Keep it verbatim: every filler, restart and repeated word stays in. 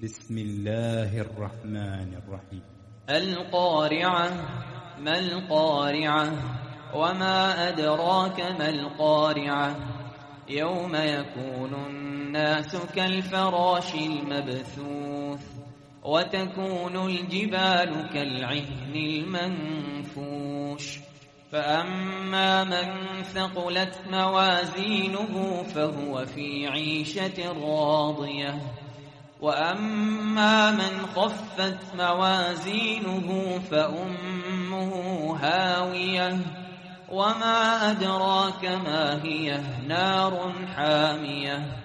بسم الله الرحمن الرحيم. القارعة. ما القارعة؟ وما أدراك ما القارعة؟ يوم يكون الناس كالفراش المبثوث وتكون الجبال كالعهن المنفوش فأما من ثقلت موازينه فهو في عيشة راضية وأما من خفت موازينه فأمه هاوية وما أدراك ما هي نار حامية